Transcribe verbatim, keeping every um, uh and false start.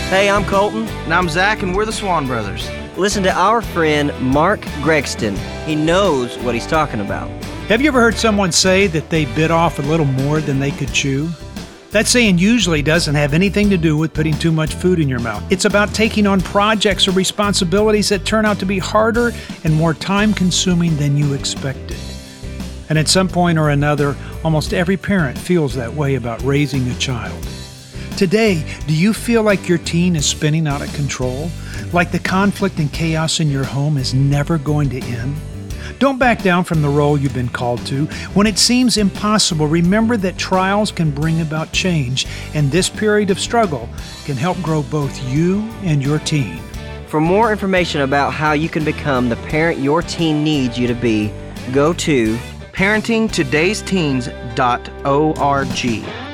Hey, I'm Colton. And I'm Zach, and we're the Swan Brothers. Listen to our friend Mark Gregston. He knows what he's talking about. Have you ever heard someone say that they bit off a little more than they could chew? That saying usually doesn't have anything to do with putting too much food in your mouth. It's about taking on projects or responsibilities that turn out to be harder and more time-consuming than you expected. And at some point or another, almost every parent feels that way about raising a child. Today, do you feel like your teen is spinning out of control? Like the conflict and chaos in your home is never going to end? Don't back down from the role you've been called to. When it seems impossible, remember that trials can bring about change, and this period of struggle can help grow both you and your teen. For more information about how you can become the parent your teen needs you to be, go to parenting todays teens dot org.